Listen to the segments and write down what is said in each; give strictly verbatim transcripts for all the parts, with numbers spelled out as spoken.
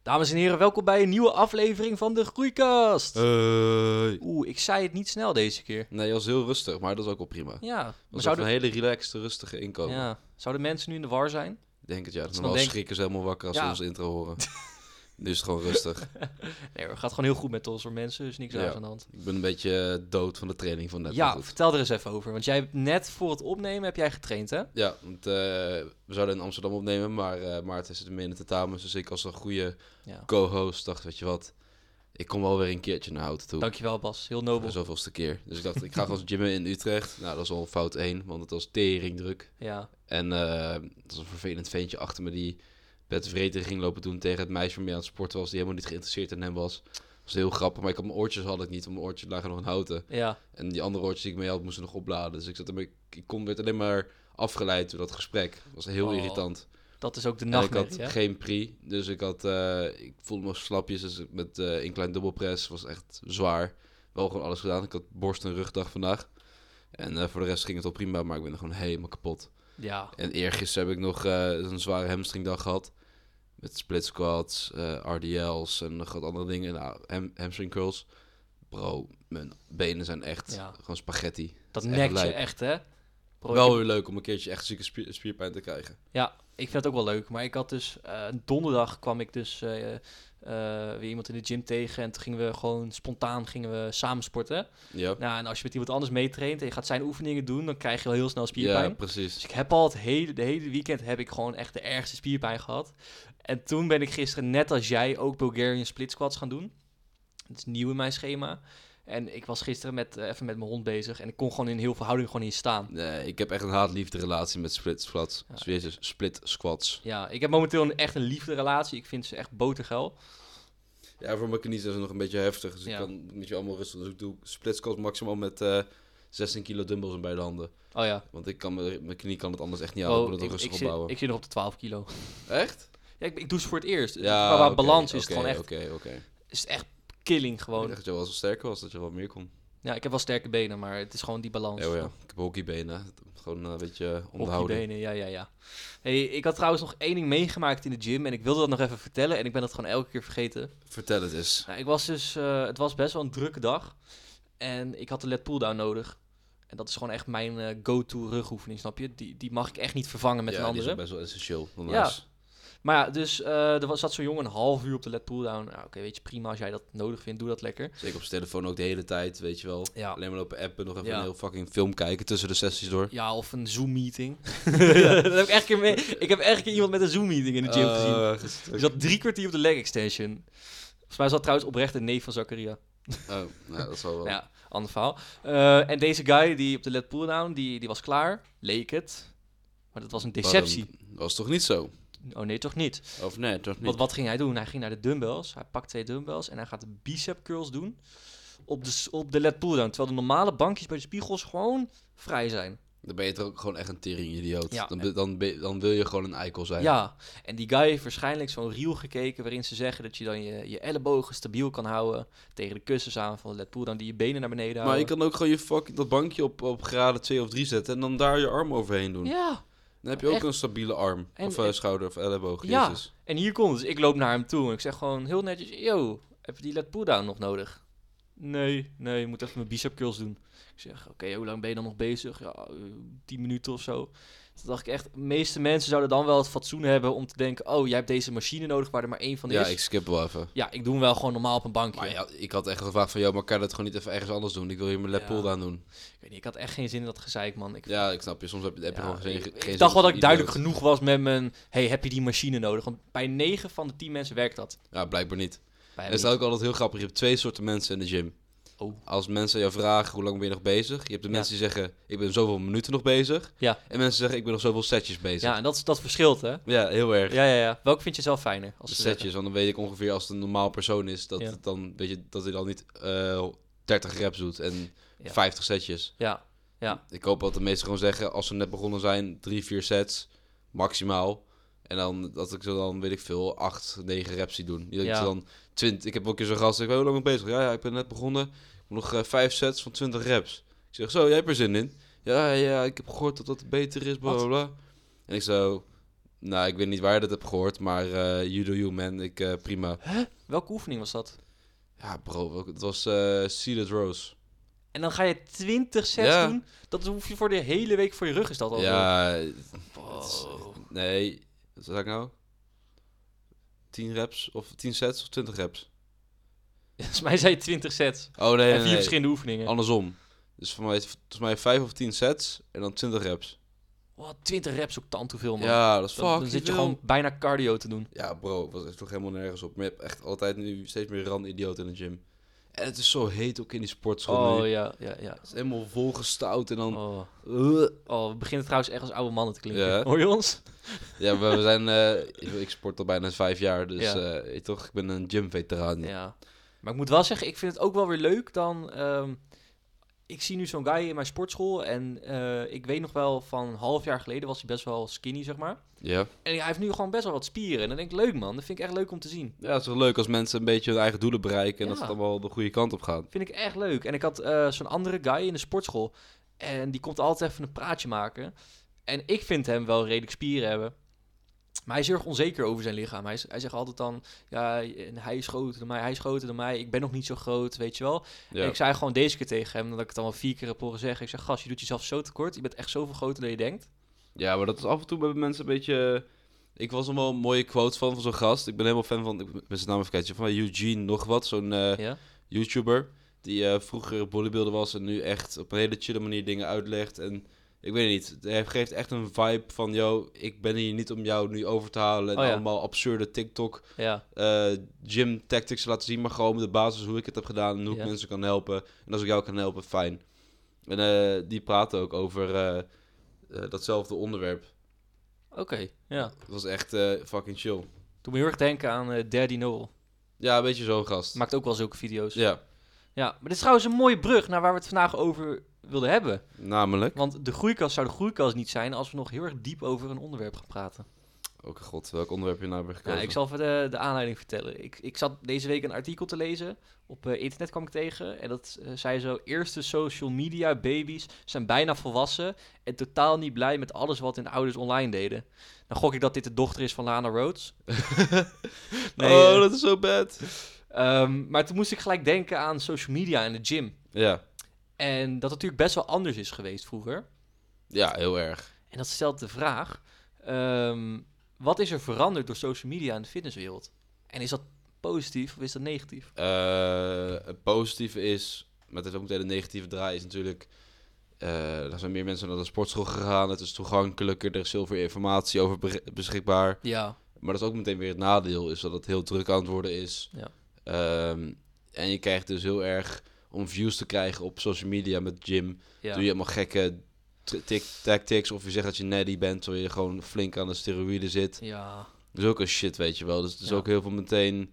Dames en heren, welkom bij een nieuwe aflevering van de Groeikast. Hey. Oeh, ik zei het niet snel deze keer. Nee, je was heel rustig, maar dat is ook wel prima. Ja, Dat maar was zouden, een hele relaxed, rustige inkomen. ja, zouden mensen nu in de war zijn? Ik denk het, ja. dan Normaal denk- schrikken ze helemaal wakker als Ja. ze onze intro horen. Nu is het gewoon rustig. Nee, het gaat gewoon heel goed met ons voor mensen, dus niks Ja. aan de hand. Ik ben een beetje eh, dood van de training van net. maar Ja, goed. vertel er eens even over, want jij hebt net voor het opnemen heb jij getraind, hè? Ja, want eh, we zouden in Amsterdam opnemen, maar eh Maarten is er mee in de tentamen. Dus ik als een goede Ja. co-host dacht, weet je wat, ik kom wel weer een keertje naar Houten toe. Dankjewel Bas, heel Voor nobel. de zoveelste keer. Dus ik dacht, ik ga gewoon gymmen in Utrecht. Nou, dat is al fout één, want het was teringdruk. Ja, En eh er was een vervelend ventje achter me die Bert Vreten ging lopen doen tegen het meisje waarmee aan het sporten was, die helemaal niet geïnteresseerd in hem was. Dat was heel grappig, maar ik had mijn oortjes had ik niet, want mijn oortjes lagen nog in houten. ja. En die andere oortjes die ik mee had, moesten nog opladen. Dus ik, zat ermee, ik kon, werd alleen maar afgeleid door dat gesprek. Dat was heel Oh, irritant. Dat is ook de En ik nachtmerrie, had hè? geen pre, dus ik, had, eh, ik voelde me slapjes. Dus met uh, incline dubbelpress was echt zwaar. Wel gewoon alles gedaan. Ik had borst- en rugdag vandaag. En uh, voor de rest ging het al prima, maar ik ben er gewoon helemaal kapot. Ja, En eergisteren heb ik nog uh, een zware hamstringdag gehad. Met split squats, uh, R D L's en nog wat andere dingen. Nou, ham- hamstring curls. Bro, mijn benen zijn echt Ja. gewoon spaghetti. dat Het is echt nekt je lijp. echt, hè? Bro, ik Wel heb- weer leuk om een keertje echt zieke spier- spierpijn te krijgen. Ja, ik vind het ook wel leuk. Maar ik had dus... eh, donderdag kwam ik dus eh, eh, weer iemand in de gym tegen. En toen gingen we gewoon spontaan gingen we samen sporten. Ja, Nou, en als je met iemand anders meetraint en je gaat zijn oefeningen doen, dan krijg je al heel snel spierpijn. ja precies. Dus ik heb al het hele, de hele weekend heb ik gewoon echt de ergste spierpijn gehad. En toen ben ik gisteren, net als jij, ook Bulgarian split squats gaan doen. Dat is nieuw in mijn schema. En ik was gisteren met, eh, even met mijn hond bezig. En ik kon gewoon in heel veel houding gewoon niet staan. Nee, ik heb echt een haat-liefde relatie met split squats. Ja. Jezus, split squats. Ja, ik heb momenteel een, echt een liefderelatie. Ik vind ze echt botergeil. Ja, voor mijn knieën is het nog een beetje heftig. Dus Ja. ik kan niet allemaal rustig. Dus ik doe split squats maximaal met uh, zestien kilo dumbbells in beide handen. Oh ja. Want ik kan, me- mijn knie kan het anders echt niet aan. Oh, ik moet het ik, rustig ik, zit, opbouwen. ik zit nog op de twaalf kilo. Echt? Ja, ik, ik doe ze voor het eerst. Ja, Qua oké, balans is oké, het gewoon echt, Oké, oké. is het echt killing Ik gewoon. dacht dat je wel zo sterk was, dat je wel meer kon. Ja, ik heb wel sterke benen, maar het is gewoon die balans. Ja, oh ja. Ik heb hockeybenen. Gewoon uh, een beetje onderhouden. Hockeybenen, ja, ja, ja. Hey, ik had trouwens nog één ding meegemaakt in de gym en ik wilde dat nog even vertellen en ik ben dat gewoon elke keer vergeten. Vertel het eens. Nou, ik was dus, uh, het was best wel een drukke dag en ik had de lat pulldown nodig. En dat is gewoon echt mijn uh, go-to rugoefening, snap je? Die, die mag ik echt niet vervangen met ja, een andere. die is ook best wel essentieel. Ja. Maar ja, dus uh, er was, zat zo'n jongen een half uur op de lat pulldown. Nou, oké, okay, weet je, prima, als jij dat nodig vindt, doe dat lekker. Zeker op zijn telefoon ook de hele tijd, weet je wel. Ja. Alleen maar lopen appen, nog even Ja. een heel fucking film kijken tussen de sessies door. Ja, of een Zoom-meeting. dat heb ik echt keer mee. Ik heb echt een keer iemand met een Zoom-meeting in de gym gezien. Uh, gezien. Die zat drie kwartier op de leg extension. Volgens mij zat trouwens oprecht een neef van Zakaria. Oh, nou, dat zal wel. Ja, ander verhaal. Uh, en deze guy die op de lat pulldown, die, die was klaar. Leek het. Maar dat was een deceptie. Maar dat was toch niet zo? Oh nee, toch niet. Of nee, toch niet? Wat, wat ging hij doen? Hij ging naar de dumbbells. Hij pakt twee dumbbells en hij gaat de bicep curls doen op de, s- op de lat pulldown. Terwijl de normale bankjes bij de spiegels gewoon vrij zijn. Dan ben je toch ook gewoon echt een tering-idioot. Ja. Dan, be- dan, be- dan wil je gewoon een eikel zijn. Ja, en die guy heeft waarschijnlijk zo'n reel gekeken waarin ze zeggen dat je dan je, je ellebogen stabiel kan houden tegen de kussens aan van de lat pulldown, die je benen naar beneden Maar houden. je kan ook gewoon je fucking dat bankje op, op graden twee of drie zetten en dan daar je arm overheen doen. Ja, Dan heb je ook echt. een stabiele arm. En- of uh, en- schouder of elleboog. Ja. Jezus. en hier komt het. Dus ik loop naar hem toe en ik zeg gewoon heel netjes, yo, heb je die lat pulldown nog nodig? Nee, nee, ik moet even mijn bicep curls doen. Ik zeg, oké, okay, hoe lang ben je dan nog bezig? Ja, uh, tien minuten of zo. Toen dacht ik echt, de meeste mensen zouden dan wel het fatsoen hebben om te denken, oh, jij hebt deze machine nodig waar er maar één van Ja, is. ik skip wel even. Ja, ik doe hem wel gewoon normaal op een bankje. Maar ja, ik had echt gevraagd van, joh, maar kan je dat gewoon niet even ergens anders doen? Ik wil hier mijn lat Ja. pull-down doen. Ik weet niet, ik had echt geen zin in dat gezeik, man. Ik, Ja, ik snap je. Soms heb je, heb je ja, gewoon geen, ik, geen ik zin dacht wel als dat ik duidelijk idioot. genoeg was met mijn, hey, heb je die machine nodig? Want bij negen van de tien mensen werkt dat. Ja, blijkbaar niet. Bij Er hem is niet. ook altijd heel grappig. Je hebt twee soorten mensen in de gym. Oh. Als mensen jou vragen, hoe lang ben je nog bezig? Je hebt de Ja. mensen die zeggen, ik ben zoveel minuten nog bezig. Ja. En mensen zeggen, ik ben nog zoveel setjes bezig. Ja, en dat, dat verschilt, hè? Ja, heel erg. Ja, ja, ja. Welke vind je zelf fijner? Als De ze setjes, want dan weet ik ongeveer als het een normaal persoon is, dat, Ja. het dan, weet je, dat hij dan niet eh dertig reps doet en Ja. vijftig setjes. zeggen? Ja, Ik hoop dat de meesten gewoon zeggen, als ze net begonnen zijn, drie, vier sets, maximaal. En dan, dat ik zo dan, weet ik veel, acht, negen reps zie doen. Niet dat ik Ja. ze dan twintig, ik heb ook een keer zo'n gast, ik ben hoe lang ben ik bezig? Ja, ja, ik ben net begonnen. Ik heb nog uh, vijf sets van twintig reps. Ik zeg, zo, jij hebt er zin in? Ja, ja, ik heb gehoord dat dat beter is, bla, bla, bla. En ik zo, Nou, ik weet niet waar je dat hebt gehoord, maar uh, you do you, man. Ik, uh, prima. Huh? Welke oefening was dat? Ja, bro, welke- het was uh, seated rows. En dan ga je twintig sets Ja. doen? Dat hoef je voor de hele week voor je rug, is dat al? Ja, Wow. het is- nee, wat zei ik nou? tien reps, of tien sets, of twintig reps? Volgens mij zei je twintig sets. Oh, nee, en nee, vier nee. verschillende oefeningen. Andersom. Dus voor mij, volgens mij vijf of tien sets, en dan twintig reps. Wow, twintig reps ook tand hoeveel, man. Ja, dat is dan, fucking dan zit je veel. gewoon bijna cardio te doen. Ja, bro, ik was echt toch helemaal nergens op. Maar je hebt echt altijd nu steeds meer randidioten in de gym. En het is zo heet ook in die sportschool Oh, nu. ja, ja, ja. Het is helemaal volgestouwd en dan... Oh. Uh. oh, we beginnen trouwens echt als oude mannen te klinken. Ja. Hoor je ons? Ja, we, we zijn... eh, ik, ik sport al bijna vijf jaar, dus Ja. eh, weet je toch, ik ben een gymveteraan. Ja. Maar ik moet wel zeggen, ik vind het ook wel weer leuk dan... ehm, ik zie nu zo'n guy in mijn sportschool en eh, ik weet nog wel van een half jaar geleden was hij best wel skinny, zeg maar. Ja. En hij heeft nu gewoon best wel wat spieren. En dan denk ik, leuk man, dat vind ik echt leuk om te zien. Ja, het is toch leuk als mensen een beetje hun eigen doelen bereiken en Ja. dat het allemaal de goede kant op gaat. Vind ik echt leuk. En ik had eh, zo'n andere guy in de sportschool en die komt altijd even een praatje maken. En ik vind hem wel redelijk spieren hebben. Maar hij is heel erg onzeker over zijn lichaam. Hij, is- hij zegt altijd dan, ja, en hij is groter dan mij, hij is groter dan mij. Ik ben nog niet zo groot, weet je wel. Ja. En ik zei gewoon deze keer tegen hem, dat ik het dan wel vier keer heb horen zeggen. Ik zeg, gast, je doet jezelf zo tekort. Je bent echt zoveel groter dan je denkt. Ja, maar dat is af en toe bij mensen een beetje... Ik was er wel een mooie quote van, van zo'n gast. Ik ben helemaal fan van... Ik ben zijn naam even vergeten. Van Eugene nog wat, zo'n eh, Ja? YouTuber. Die eh, vroeger bodybuilder was en nu echt op een hele chille manier dingen uitlegt. En ik weet niet, hij geeft echt een vibe van... Yo, ik ben hier niet om jou nu over te halen. En Oh ja. allemaal absurde TikTok Ja. eh, gym tactics te laten zien. Maar gewoon de basis hoe ik het heb gedaan en hoe Ja. ik mensen kan helpen. En als ik jou kan helpen, fijn. En eh, die praten ook over eh, eh, datzelfde onderwerp. Oké, ja. Het was echt eh, fucking chill. Doe me heel erg denken aan eh, Daddy Noel. Ja, een beetje zo'n gast. Maakt ook wel zulke video's. Ja, Ja, maar dit is trouwens een mooie brug naar waar we het vandaag over wilden hebben. namelijk... Want de groeikast zou de groeikast niet zijn als we nog heel erg diep over een onderwerp gaan praten. Oh god, welk onderwerp je nou weer gekozen? Ja, ik zal even de, de aanleiding vertellen. Ik, ik zat deze week een artikel te lezen. Op eh, internet kwam ik tegen. En dat eh, zei zo... Eerste social media baby's zijn bijna volwassen... en totaal niet blij met alles wat hun ouders online deden. Dan gok ik dat dit de dochter is van Lana Rhodes. Nee, oh, eh, dat is zo bad. Ehm, maar toen moest ik gelijk denken aan social media en de gym. Ja, En dat het natuurlijk best wel anders is geweest vroeger. ja, heel erg. En dat stelt de vraag... ehm, wat is er veranderd door social media in de fitnesswereld? En is dat positief of is dat negatief? Eh, het positieve is, maar het heeft ook meteen een negatieve draai, is natuurlijk... eh, er zijn meer mensen naar de sportschool gegaan. Het is toegankelijker, er is veel meer informatie over be- beschikbaar. Ja. Maar dat is ook meteen weer het nadeel, is dat het heel druk aan het worden is. Ja. Ehm, en je krijgt dus heel erg, om views te krijgen op social media met gym, Ja. doe je allemaal gekke t- tik- tactics, of je zegt dat je neddy bent, terwijl je gewoon flink aan de steroïden zit. Ja. Dat is ook een shit, weet je wel. Dus het is Ja. ook heel veel meteen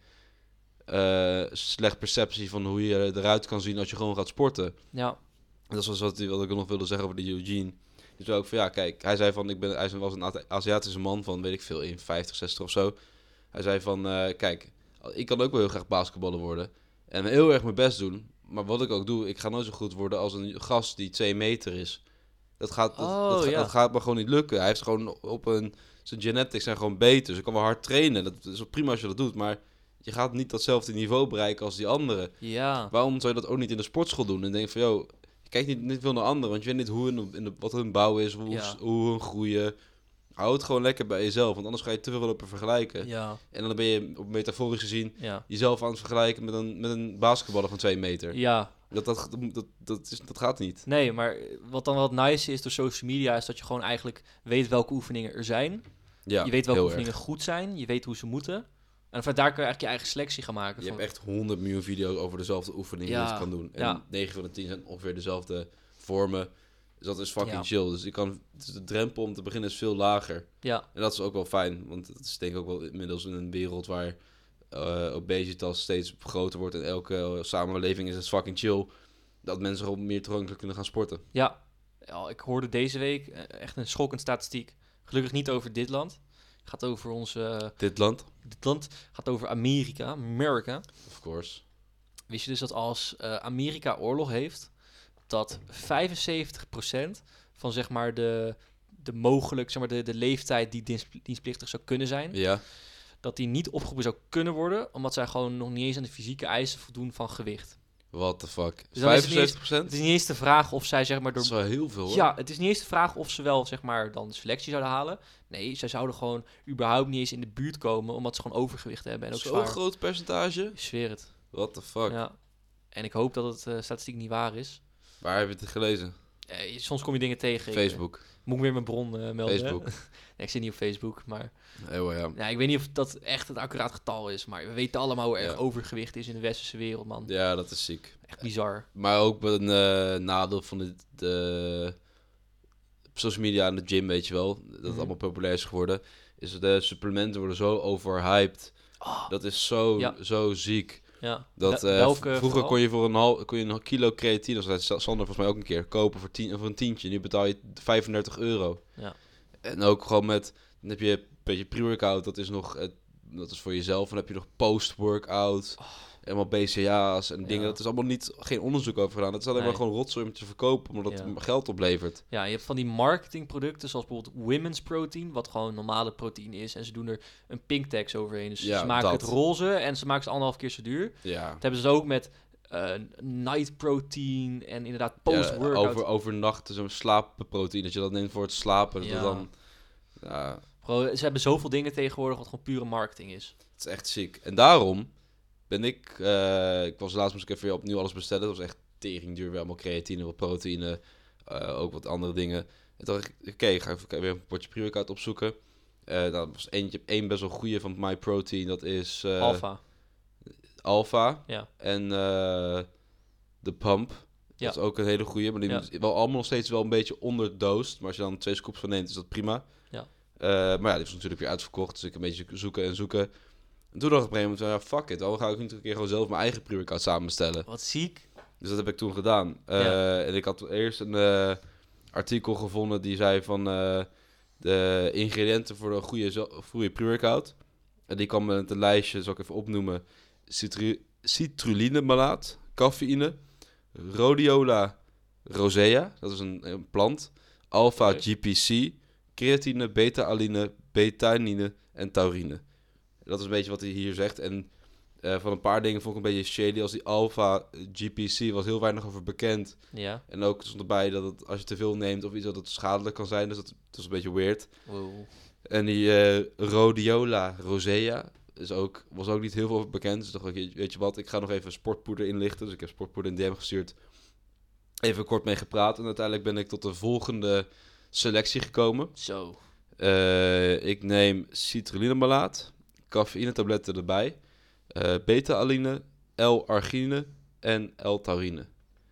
eh slecht perceptie van hoe je eruit kan zien als je gewoon gaat sporten. Ja. En dat was wat, wat ik nog wilde zeggen over de Eugene. Dus ook van, ja, kijk, hij zei van, ik ben, hij was een Azi- Aziatische man van, weet ik veel, in vijftig, zestig of zo. Hij zei van, eh, kijk, ik kan ook wel heel graag basketballer worden. En heel erg mijn best doen. Maar wat ik ook doe, ik ga nooit zo goed worden als een gast die twee meter is. Dat gaat, dat, Oh, dat, ga- ja. dat gaat me gewoon niet lukken. Hij heeft gewoon op een, zijn genetics zijn gewoon beter. Dus ik kan wel hard trainen. Dat is wel prima als je dat doet, maar je gaat niet datzelfde niveau bereiken als die anderen. Ja. Waarom zou je dat ook niet in de sportschool doen? En denk van, joh, je kijkt niet, niet veel naar anderen, want je weet niet hoe hun, in de, wat hun bouw is, hoe, Ja. hoe hun groeien. Hou het gewoon lekker bij jezelf, want anders ga je te veel lopen vergelijken. Ja. En dan ben je, op metaforisch gezien, Ja. jezelf aan het vergelijken met een, met een basketballer van twee meter. Ja. Dat, dat, dat, dat, is, dat gaat niet. Nee, maar wat dan wat nice is door social media... is dat je gewoon eigenlijk weet welke oefeningen er zijn. Ja, je weet welke heel oefeningen erg. goed zijn. Je weet hoe ze moeten. En vanuit daar kun je eigenlijk je eigen selectie gaan maken. Je van- hebt echt honderd miljoen video's over dezelfde oefeningen Ja, die je kan doen. En ja. negen van de tien zijn ongeveer dezelfde vormen. Dus dat is fucking Ja. chill. Dus je kan, dus de drempel om te beginnen is veel lager. Ja. En dat is ook wel fijn, want het is denk ik ook wel inmiddels in een wereld waar uh, obesitas steeds groter wordt. En elke uh, samenleving is het fucking chill dat mensen gewoon meer toegankelijk kunnen gaan sporten. Ja. Ja, ik hoorde deze week eh, echt een schokkend statistiek. Gelukkig niet over dit land. Het gaat over ons... eh, Dit land? dit land gaat over Amerika. Amerika. Of course. Wist je dus dat als eh, Amerika oorlog heeft... dat vijfenzeventig procent van zeg maar de de mogelijk, zeg maar, de, de leeftijd die dienst, dienstplichtig zou kunnen zijn, Ja. dat die niet opgeroepen zou kunnen worden, omdat zij gewoon nog niet eens aan de fysieke eisen voldoen van gewicht. What the fuck? Dus dan is het niet eens- vijfenzeventig procent? Het is niet eens de vraag of zij, zeg maar, Dat door... is wel heel veel, hoor. Ja, het is niet eens de vraag of ze wel, zeg maar, dan de selectie zouden halen. Nee, zij zouden gewoon überhaupt niet eens in de buurt komen, omdat ze gewoon overgewicht hebben en ook Zo'n zwaar. groot percentage? Ik zweer het. What the fuck? Ja. En ik hoop dat het eh, statistiek niet waar is. Waar heb je het gelezen? Eh, soms kom je dingen tegen. Ik, Facebook. eh, moet ik weer mijn bron eh, melden. hè? Facebook. Nee, ik zit niet op Facebook, maar... Heel ja. Ja, ik weet niet of dat echt het accuraat getal is, maar we weten allemaal hoe erg Ja. overgewicht is in de westerse wereld, man. Ja, dat is ziek. Echt bizar. Maar ook met een eh, nadeel van de, de social media en de gym, weet je wel. Dat het Mhm. allemaal populair is geworden. Is dat de supplementen worden zo overhyped. Oh, Dat is zo, Ja. zo ziek. ja. Dat, Wel- eh, welke v- vroeger vooral? kon je voor een, half, kon je een kilo creatine, dat zei Sander volgens mij ook een keer, kopen voor, tien, voor een tientje. Nu betaal je vijfendertig euro. Ja. En ook gewoon met, dan heb je een beetje pre-workout, dat is nog, eh, dat is voor jezelf. Dan heb je nog post-workout, helemaal B C A's en dingen. Ja. Dat is allemaal niet, geen onderzoek over gedaan. Dat is alleen Nee. maar gewoon rotzooi om te verkopen, omdat Ja. het geld oplevert. Ja, je hebt van die marketingproducten, zoals bijvoorbeeld Women's Protein, wat gewoon normale proteïne is. En ze doen er een pink tax overheen. Dus Ja, ze maken dat. het roze en ze maken ze anderhalf keer zo duur. Ja. Dat hebben ze ook met eh, night protein en inderdaad Ja, post-workout. over, overnachten, zo'n slaapproteïne, dat je dat neemt voor het slapen. Dat Ja. dan, ja, Bro, ze hebben zoveel dingen tegenwoordig wat gewoon pure marketing is. het is echt ziek. En daarom ben ik... eh, ik was laatst moest ik even weer opnieuw alles bestellen. Dat was echt tering duur. Weer allemaal creatine, wat proteïne. eh, ook wat andere dingen. En toen dacht ik, oké, ik ga even weer een potje pre-workout opzoeken. Eh dat was eentje, één best wel goede van MyProtein. Dat is eh, Alpha. Alpha. Ja. En eh, de Pump. Ja. Dat is ook een hele goede. Maar die Ja. is wel allemaal nog steeds wel een beetje onderdosed. Maar als je dan twee scoops van neemt, is dat prima. Ja. Eh, maar ja, die was natuurlijk weer uitverkocht. Dus ik een beetje zoeken en zoeken. En toen dacht ik op een gegeven moment, ja, fuck it. Dan ga ik nu een keer gewoon zelf mijn eigen pre-workout samenstellen. Wat ziek. Dus dat heb ik toen gedaan. Eh, Ja. En ik had eerst een eh, artikel gevonden die zei van eh, de ingrediënten voor een goede, zo- goede pre-workout. En die kwam met een lijstje, zal ik even opnoemen. Citru citrullinemalaat, cafeïne, rhodiola rosea, dat is een, een plant, alpha Oké. G P C, creatine, beta-aline, betainine en taurine. Dat is een beetje wat hij hier zegt. En eh, van een paar dingen vond ik een beetje shady. Als die alpha G P C was heel weinig over bekend. Ja. En ook stond erbij dat het, als je te veel neemt of iets, dat het schadelijk kan zijn. Dus dat, dat is een beetje weird. Wow. En die eh, rhodiola rosea is ook, was ook niet heel veel over bekend. Dus dacht ik, weet je wat, ik ga nog even sportpoeder inlichten. Dus ik heb sportpoeder in D M gestuurd. Even kort mee gepraat. En uiteindelijk ben ik tot de volgende selectie gekomen. Zo. Eh, ik neem citrullinemalaat, cafeïne tabletten erbij, eh beta-aline, L-arginine en L-taurine.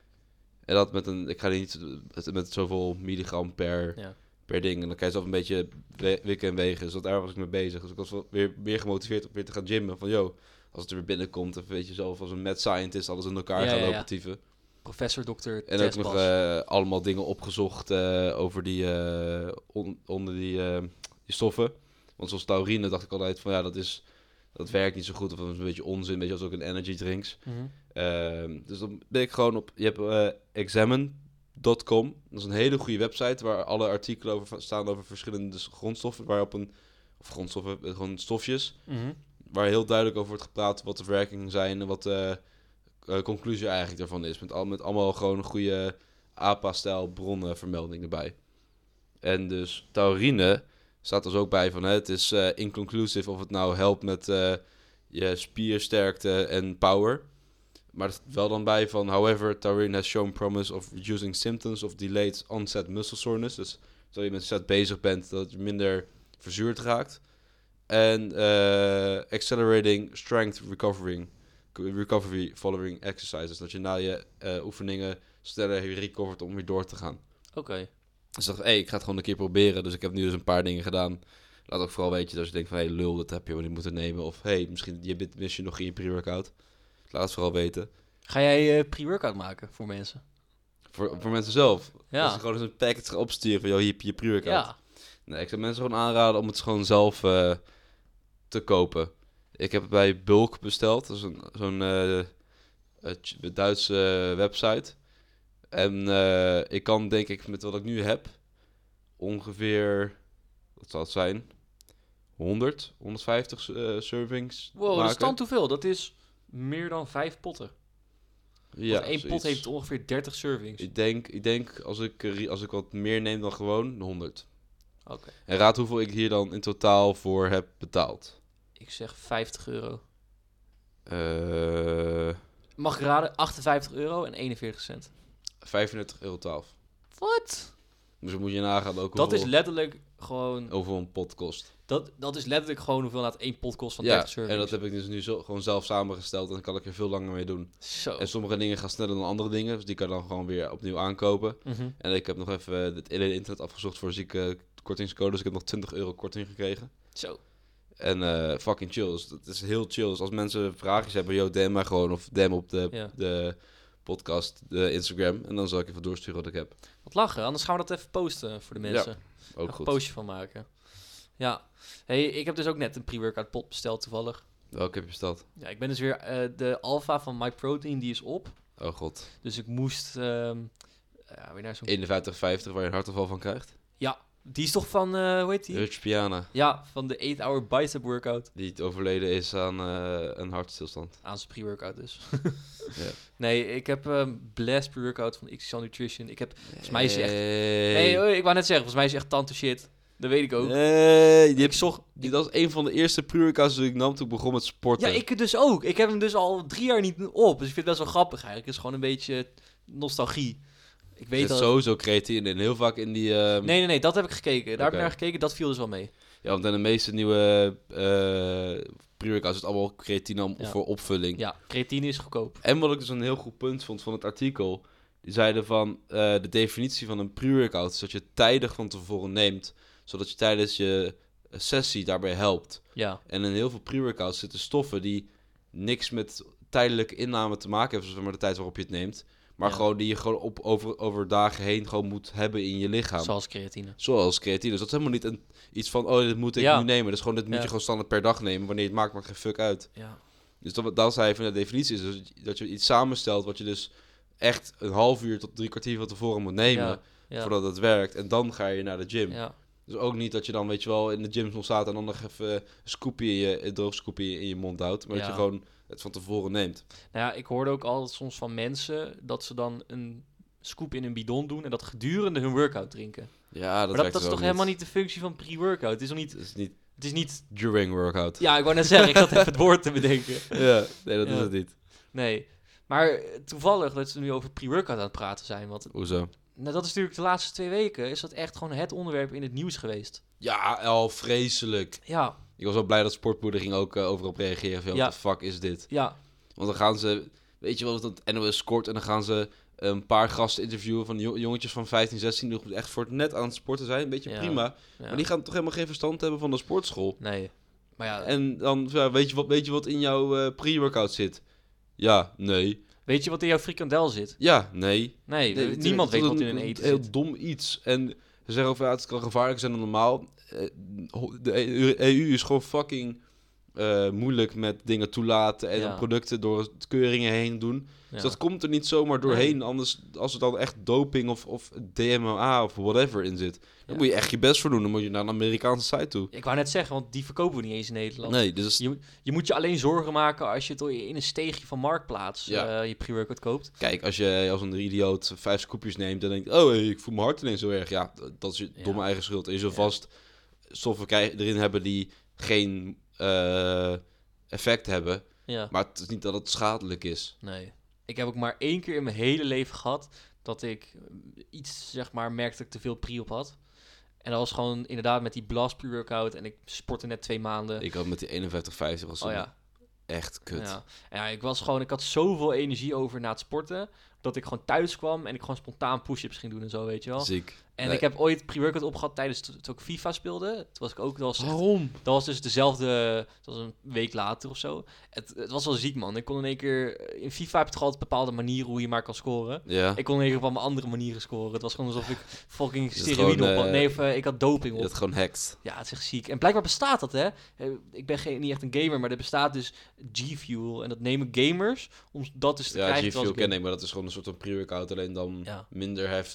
En dat met een, ik ga niet met, met zoveel milligram per, Ja. per ding. En dan kan je zelf een beetje we- wikken en wegen. Dus dat, daar was ik mee bezig. Dus ik was wel weer, weer gemotiveerd om weer te gaan gymmen. Van, yo, als het er weer binnenkomt, dan weet je zelf als een mad scientist alles in elkaar Ja, gaan ja, lopen ja. tyven. Professor dokter En ook nog eh, allemaal dingen opgezocht eh, over die, eh, on- onder die, eh, die stoffen. Want zoals taurine dacht ik altijd van ja, dat, is, dat werkt niet zo goed. Of dat is een beetje onzin, weet je, als ook een energy drinks. Mhm. Ehm, dus dan ben ik gewoon op, je hebt eh, examine punt com. Dat is een hele goede website waar alle artikelen over staan over verschillende grondstoffen. Waarop een, of grondstoffen, eh, gewoon stofjes. Mhm. Waar heel duidelijk over wordt gepraat wat de verwerkingen zijn en wat de eh, conclusie eigenlijk daarvan is. Met, al, met allemaal gewoon goede A P A-stijl bronnenvermelding erbij. En dus taurine staat dus ook bij van hè, het is eh, inconclusive of het nou helpt met eh, je spiersterkte en power. Maar er staat wel dan bij van however, taurine has shown promise of reducing symptoms of delayed onset muscle soreness. Dus als je met set bezig bent, dat je minder verzuurd raakt. En eh, accelerating strength recovering, recovery following exercises. Dat je na je eh, oefeningen sneller recovert om weer door te gaan. Oké. Dus ik dacht, hey, ik ga het gewoon een keer proberen. Dus ik heb nu dus een paar dingen gedaan. Laat ook vooral weten dat als je denkt van, hey, lul, dat heb je wel niet moeten nemen. Of, hey, misschien je bent, mis je nog in je pre-workout. Laat het vooral weten. Ga jij eh, pre-workout maken voor mensen? Voor, voor mensen zelf. Ja. Als je gewoon eens een package gaat opsturen van, joh, hier heb je je pre-workout. Ja. Nee, ik zou mensen gewoon aanraden om het gewoon zelf eh, te kopen. Ik heb het bij Bulk besteld. Dat is een, zo'n eh, eh, Duitse website. En eh, ik kan denk ik met wat ik nu heb ongeveer, wat zal het zijn, honderd, honderdvijftig uh, servings Wow, maken. dat is dan hoeveel? Dat is meer dan vijf potten. Ja, Want één zoiets. pot heeft ongeveer dertig servings. Ik denk, ik denk als, ik, er- als ik wat meer neem dan gewoon, honderd. Oké. Okay. En raad hoeveel ik hier dan in totaal voor heb betaald. Ik zeg vijftig euro. Uh, Mag ik raden? achtenvijftig euro en eenenveertig cent. vijfendertig euro twaalf. Wat? Dus dan moet je nagaan ook Dat hoeveel, is letterlijk gewoon... hoeveel een pot kost. Dat, dat is letterlijk gewoon hoeveel laat één pot kost van Ja, dertig servings. en dat heb ik dus nu zo, gewoon zelf samengesteld. En dan kan ik er veel langer mee doen. Zo. En sommige dingen gaan sneller dan andere dingen. Dus die kan je dan gewoon weer opnieuw aankopen. Mm-hmm. En ik heb nog even het hele internet afgezocht voor zieke kortingscode. Dus ik heb nog twintig euro korting gekregen. Zo. En uh, fucking chill. Dus dat is heel chill. Dus als mensen vraagjes hebben, yo, D M mij gewoon. Of D M op de, Ja. de podcast, de Instagram. En dan zal ik even doorsturen wat ik heb. Wat lachen, anders gaan we dat even posten voor de mensen. Ook Nog goed. een postje van maken. Ja. Hey, ik heb dus ook net een pre-workout pot besteld toevallig. Welke heb je besteld? Ja, ik ben dus weer... Uh, de alpha van MyProtein, die is op. Oh god. Dus ik moest... Um, ja, weer naar zo'n... eenenvijftig vijftig waar je een hartaanval van krijgt. Ja, die is toch van... Uh, hoe heet die? Rich Piana. Ja, van de eight hour bicep workout. Die het overleden is aan uh, een hartstilstand. Aan zijn pre-workout dus. Ja. Nee, ik heb um, Blast pre-workout van X X L Nutrition. Ik heb... Volgens mij is hij echt... Nee, Nee, oh, ik wou net zeggen, volgens mij is hij echt tante shit. Dat weet ik ook. Nee, die Ik heb, zocht... die, dat is een van de eerste pre-workouts die ik nam toen ik begon met sporten. Ja, ik dus ook. Ik heb hem dus al drie jaar niet op. Dus ik vind het best wel grappig eigenlijk. Het is gewoon een beetje nostalgie. Ik Er weet zit dat... sowieso creatine in. Heel vaak in die... Uh... Nee, nee, nee. Dat heb ik gekeken. Daar heb Oké. ik naar gekeken. Dat viel dus wel mee. Ja, want in de meeste nieuwe uh, pre-workouts is het allemaal creatine om, Ja. voor opvulling. Ja, creatine is goedkoop. En wat ik dus een heel goed punt vond van het artikel... Die zeiden van uh, de definitie van een pre-workout is dat je het tijdig van tevoren neemt... zodat je tijdens je sessie daarbij helpt. Ja. En in heel veel pre-workouts zitten stoffen die niks met tijdelijke inname te maken hebben, zoals maar de tijd waarop je het neemt. Maar Ja. gewoon die je gewoon op, over, over dagen heen gewoon moet hebben in je lichaam. Zoals creatine. Zoals creatine. Dus dat is helemaal niet een, iets van, oh, dit moet ik Ja. nu nemen. Dus gewoon, dit moet Ja. je gewoon standaard per dag nemen. Wanneer je het maakt, maakt geen fuck uit. Ja. Dus dat, dat zei van de definitie is dus dat je iets samenstelt wat je dus echt een half uur tot drie kwartier van tevoren moet nemen. Ja. Ja. Voordat het werkt. En dan ga je naar de gym. Ja. Dus ook niet dat je dan, weet je wel, in de gym nog staat en dan nog even een scoopje in je, een droog scoopje in je mond houdt. Maar Ja. dat je gewoon het van tevoren neemt. Nou ja, ik hoorde ook altijd soms van mensen dat ze dan een scoop in een bidon doen en dat gedurende hun workout drinken. Ja, dat maar dat, werkt dat is dus toch ook helemaal niet de functie van pre-workout? Het is nog niet... Het is niet Het is niet... during workout. Ja, ik wou net zeggen, ik zat even het woord te bedenken. Ja, nee, dat Ja. is het niet. Nee. Maar eh, toevallig dat ze nu over pre-workout aan het praten zijn. Want Hoezo? nou, dat is natuurlijk de laatste twee weken is dat echt gewoon het onderwerp in het nieuws geweest. Ja, al vreselijk. Ja, Ik was wel blij dat Sportpoeder ging ook uh, overal op reageren. Van, Ja. What the fuck is dit? ja, Want dan gaan ze, weet je wel, dat het N O S scoort en dan gaan ze een paar gasten interviewen van jo- jongetjes van vijftien, zestien, die nog echt voor het net aan het sporten zijn. Een beetje Ja. prima. ja. Maar die gaan toch helemaal geen verstand hebben van de sportschool. Nee. Maar ja, En dan, ja, weet, je wat, weet je wat in jouw uh, pre-workout zit? Ja, nee. weet je wat in jouw frikandel zit? Ja, nee. Nee, Nee, niemand het is weet wat een- in een eten heel zit. dom iets. En ze zeggen over, ja, het kan gevaarlijk zijn dan normaal. Eh, De E U is gewoon fucking uh, moeilijk met dingen toelaten en Ja. producten door keuringen heen doen. Ja. Dus dat komt er niet zomaar doorheen. Anders, als er dan echt doping of, of D M A of whatever in zit, dan Ja. moet je echt je best voor doen. Dan moet je naar een Amerikaanse site toe. Ik wou net zeggen, want die verkopen we niet eens in Nederland. Nee, dus Je, je moet je alleen zorgen maken als je het in een steegje van Marktplaats Ja. eh, je pre-workout koopt. kijk, als je als een idioot vijf scoopjes neemt en denkt, oh, hey, ik voel mijn hart ineens zo erg. Ja, d- dat is je Ja. domme eigen schuld. En je zult Ja. vast stoffen krijgen, erin hebben die geen eh, effect hebben. Ja. Maar het is niet dat het schadelijk is. Nee. Ik heb ook maar één keer in mijn hele leven gehad dat ik eh, iets, zeg maar, merkte dat ik te veel pre op had. En dat was gewoon inderdaad met die Blast pre-workout en ik sportte net twee maanden. Ik had met die eenenvijftig vijftig was oh ja. echt kut. Ja. ja, ik was gewoon, ik had zoveel energie over na het sporten, dat ik gewoon thuis kwam en ik gewoon spontaan push-ups ging doen en zo, weet je wel. Ziek. En Nee. ik heb ooit pre-workout opgehad tijdens t- toen ik FIFA speelde. Toen was ik ook, dat was, echt- Waarom? dat was dus dezelfde, dat was een week later of zo. Het, het was wel ziek, man. Ik kon in één keer, in FIFA heb je toch altijd bepaalde manieren hoe je maar kan scoren. Ja. Ik kon in één keer op allemaal andere manieren scoren. Het was gewoon alsof ik fucking Is het steroïden gewoon, op had. eh, Nee, of eh, ik had doping Je op. had gewoon hackt. Ja, het is echt ziek. En blijkbaar bestaat dat, hè. Eh, Ik ben geen, niet echt een gamer, maar er bestaat dus G-Fuel. En dat nemen gamers om dat dus te Ja, krijgen. G-Fuel terwijl ze ken ik, maar dat is gewoon een soort van pre-workout, alleen dan Ja. minder heftig.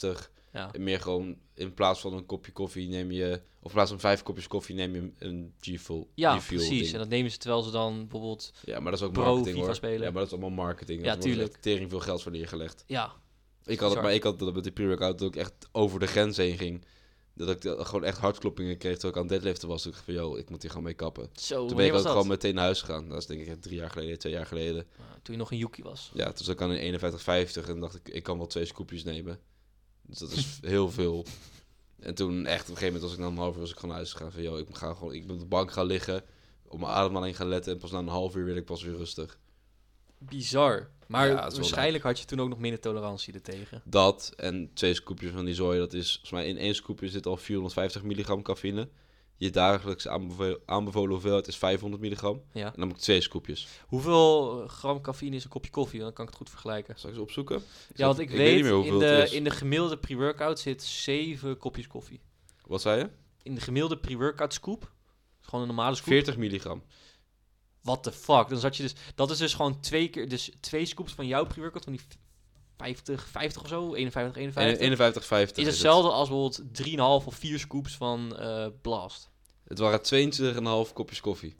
Ja. En meer gewoon, in plaats van een kopje koffie neem je... Of in plaats van vijf kopjes koffie neem je een G-Fuel. Ja, G-Fuel precies. ding. En dat nemen ze terwijl ze dan bijvoorbeeld... Ja, maar dat is ook pro marketing FIFA hoor. spelen. Ja, maar dat is allemaal marketing. Ja, Er wordt tuurlijk. echt tering veel geld voor neergelegd. Ja, Ik had het, bizar. maar ik had dat met die pre-workout dat ik echt over de grens heen ging. Dat ik uh, gewoon echt hartkloppingen kreeg terwijl ik aan het deadliften was. Ik dacht van, yo, ik moet hier gewoon mee kappen. zo, Toen ben wanneer ik was ook dat? gewoon meteen naar huis gegaan. Dat is denk ik echt drie jaar geleden, twee jaar geleden. Uh, toen je nog een Yuki was. Ja, toen zat ik aan een eenenvijftig vijftig en dacht ik, ik kan wel twee scoopjes nemen. Dus dat is heel veel. En toen echt op een gegeven moment was ik na een half uur was ik gewoon naar huis gegaan van, yo, ik ga gewoon, ik ben op de bank gaan liggen, op mijn ademhaling gaan letten en pas na een half uur werd ik pas weer rustig. Bizar. Maar Ja, het is wel waarschijnlijk had je toen ook nog minder tolerantie ertegen. Dat en twee scoopjes van die zooi, dat is, volgens mij in één scoopje zit al vierhonderdvijftig milligram cafeïne. Je dagelijks aanbevolen, aanbevolen hoeveelheid is vijfhonderd milligram. Ja. En dan moet ik twee scoopjes. Hoeveel gram cafeïne is een kopje koffie? Dan kan ik het goed vergelijken. Zal ik ze opzoeken? Ik Ja, zat- want ik, ik weet, niet meer hoeveel in, de, het is. in de gemiddelde pre-workout zit zeven kopjes koffie. Wat zei je? In de gemiddelde pre-workout scoop, gewoon een normale scoop. veertig milligram. What the fuck? Dan zat je dus, dat is dus gewoon twee keer, dus twee scoops van jouw pre-workout, van die vijftig, vijftig of zo, eenenvijftig, eenenvijftig. eenenvijftig vijftig is hetzelfde als bijvoorbeeld drie komma vijf of vier scoops van eh, Blast. Het waren tweeëntwintig komma vijf kopjes koffie.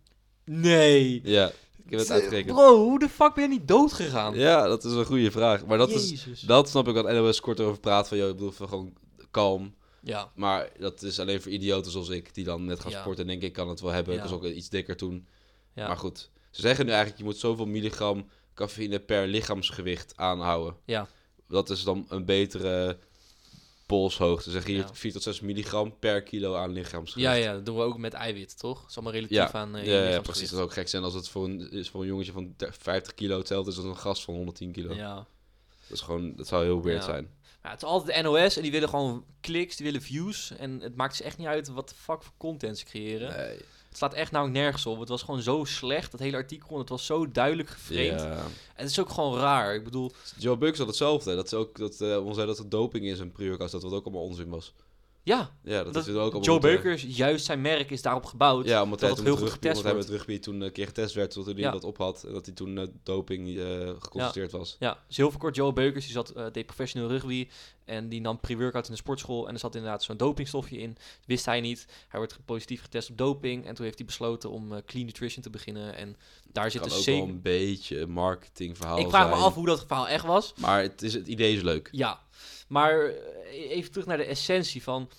Nee. Ja, ik heb het uitgerekend. Bro, hoe de fuck ben je niet dood gegaan? Ja, dat is een goede vraag. Maar dat, is, Jezus. dat snap ik wat N O S kort over praat. Van, joh, ik bedoel, van gewoon kalm. Ja, Maar dat is alleen voor idioten zoals ik, die dan net gaan Ja. sporten en denken, ik kan het wel hebben. Ja. Ik was ook iets dikker toen. ja. Maar goed, ze zeggen nu eigenlijk, je moet zoveel milligram cafeïne per lichaamsgewicht aanhouden. Ja. Dat is dan een betere polshoogte. Ze zeggen hier Ja. vier tot zes milligram per kilo aan lichaamsgewicht. Ja, ja, dat doen we ook met eiwit, toch? Dat is allemaal relatief Ja, aan uh, ja, ja, precies. Dat zou ook gek zijn als het voor een, is voor een jongetje van vijftig kilo telt, is dat een gast van honderdtien kilo. Ja. Dat is gewoon, dat zou heel weird Ja. zijn. Ja, het is altijd de N O S en die willen gewoon kliks, die willen views. En het maakt ze echt niet uit wat de fuck voor content ze creëren. Nee. Het slaat echt nou nergens op. Het was gewoon zo slecht, dat hele artikel. En het was zo duidelijk geframed. Ja. En het is ook gewoon raar. Ik bedoel, Joe Bucks had hetzelfde. Dat ze ook dat uh, ons zei dat er doping is in pre-workouts, dat wat ook allemaal onzin was. ja, Ja, dat, dat, is ook allemaal Joe met, uh, Beukers, juist zijn merk is daarop gebouwd. Ja, omdat dat hij het toen heel met goed rugby, getest omdat hij met wordt. rugby toen een keer getest werd, tot hij Ja. dat op had. En dat hij toen uh, doping uh, geconstateerd was. Ja, dus heel veel kort, Joe Beukers, die zat, uh, deed professioneel rugby. En die nam pre-workout in de sportschool. En er zat inderdaad zo'n dopingstofje in. Dat wist hij niet. Hij werd positief getest op doping. En toen heeft hij besloten om uh, clean nutrition te beginnen. En daar zit kan dus ook zeker... wel een beetje een marketingverhaal Ik vraag me zijn. af hoe dat verhaal echt was. Maar het, is, het idee is leuk. Ja, maar uh, even terug naar de essentie van...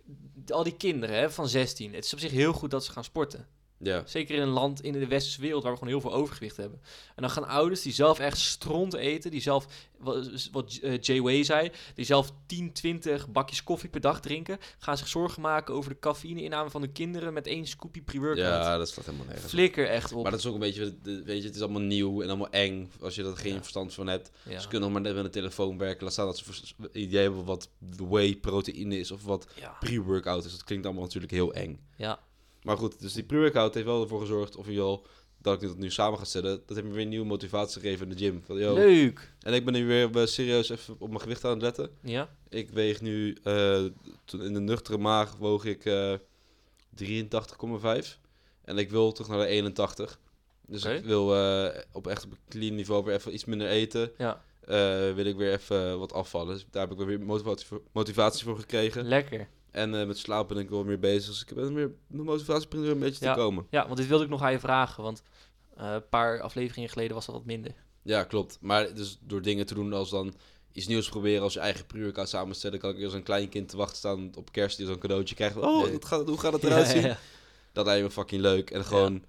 Al die kinderen hè, van zestien. Het is op zich heel goed dat ze gaan sporten. Ja. Zeker in een land in de westerse wereld waar we gewoon heel veel overgewicht hebben. En dan gaan ouders die zelf echt stront eten, die zelf, wat, wat uh, Jay Way zei, die zelf tien, twintig bakjes koffie per dag drinken, gaan zich zorgen maken over de cafeïne-inname van hun kinderen met één scoopie pre-workout. Ja, dat staat helemaal nergens. Flikker echt op. Maar dat is ook een beetje, de- weet je, het is allemaal nieuw en allemaal eng als je er geen Ja. verstand van hebt. Ja. Ze kunnen nog maar net met een telefoon werken. Laat staan dat ze vers- idee hebben wat whey proteïne is of wat Ja. pre-workout is. Dat klinkt allemaal natuurlijk heel eng. Ja. Maar goed, dus die pre-workout heeft wel ervoor gezorgd, of je al dat ik dit nu samen ga stellen, dat heeft me weer een nieuwe motivatie gegeven in de gym. Van, yo. Leuk. En ik ben nu weer eh, serieus even op mijn gewicht aan het letten. Ja. Ik weeg nu, eh, toen in de nuchtere maag woog ik eh drieëntachtig komma vijf. En ik wil terug naar de eenentachtig. Dus Oké. ik wil eh, op echt op een clean niveau weer even iets minder eten. Ja. Eh, wil ik weer even wat afvallen. Dus daar heb ik weer motivatie voor, motivatie voor gekregen. Lekker. En eh, met slaap ben ik wel meer bezig. Dus ik ben weer, de motivatie begint weer een beetje Ja. te komen. Ja, want dit wilde ik nog aan je vragen, want uh, een paar afleveringen geleden was dat wat minder. Ja, klopt. Maar dus door dingen te doen als dan iets nieuws proberen, als je eigen pre-workout samenstellen, kan ik weer als een klein kind te wachten staan op kerst die zo'n cadeautje krijgt. van, Oh, Nee. dat gaat, hoe gaat het eruit zien? Ja, ja. Dat lijkt me fucking leuk. En gewoon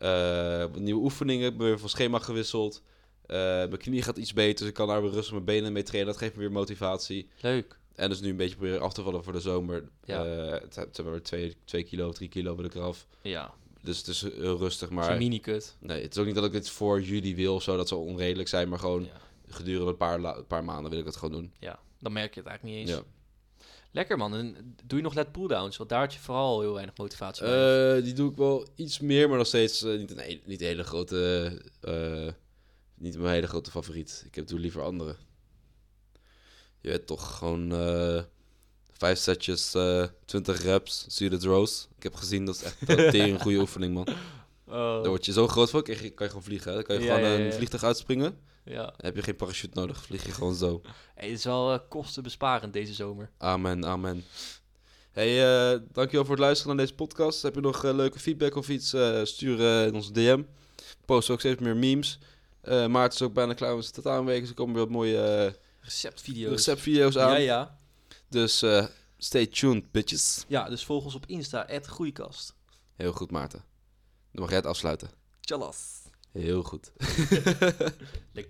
eh, wat nieuwe oefeningen. Ik ben weer van schema gewisseld. Eh, mijn knie gaat iets beter, dus ik kan daar weer rustig mijn benen mee trainen. Dat geeft me weer motivatie. Leuk. En dus nu een beetje proberen af te vallen voor de zomer. Ja. Eh, het zijn het zijn weer twee, twee kilo, drie kilo wil ik eraf. Ja, Dus het is heel rustig, maar... maar... een mini-cut. Nee, het is ook niet dat ik dit voor juli wil of zo. Dat zou onredelijk zijn, maar gewoon Ja. gedurende een paar, la- een paar maanden wil ik het gewoon doen. ja, dan merk je het eigenlijk niet eens. Ja. Lekker man. En doe je nog let pulldowns? Want daar had je vooral heel weinig motivatie bij. Eh, die doe ik wel iets meer, maar nog steeds eh, niet, een, he- niet een hele grote... eh, niet mijn hele grote favoriet. Ik heb doe liever andere. Je weet toch, gewoon eh, vijf setjes, eh twintig reps, zie je de rows. Ik heb gezien, dat is echt een tering goede oefening, man. Oh. Daar word je zo groot van, kan je, kan je gewoon vliegen. Hè? Dan kan je Ja, gewoon ja, ja. een vliegtuig uitspringen. Ja. Dan heb je geen parachute nodig, vlieg je gewoon zo. Hey, het is wel uh, kostenbesparend deze zomer. Amen, amen. Hey, uh, dankjewel voor het luisteren naar deze podcast. Heb je nog uh, leuke feedback of iets? Uh, stuur uh, in onze D M. We posten ook steeds meer memes. Uh, Maarten is ook bijna klaar met zijn tataanweek. Dus er komen weer wat mooie uh, Receptvideo's. receptvideo's aan. Ja, ja. Dus uh, stay tuned, bitches. Ja, dus volg ons op Insta, at Groeikast. Heel goed, Maarten. Dan mag jij het afsluiten. Tjallas. Heel goed.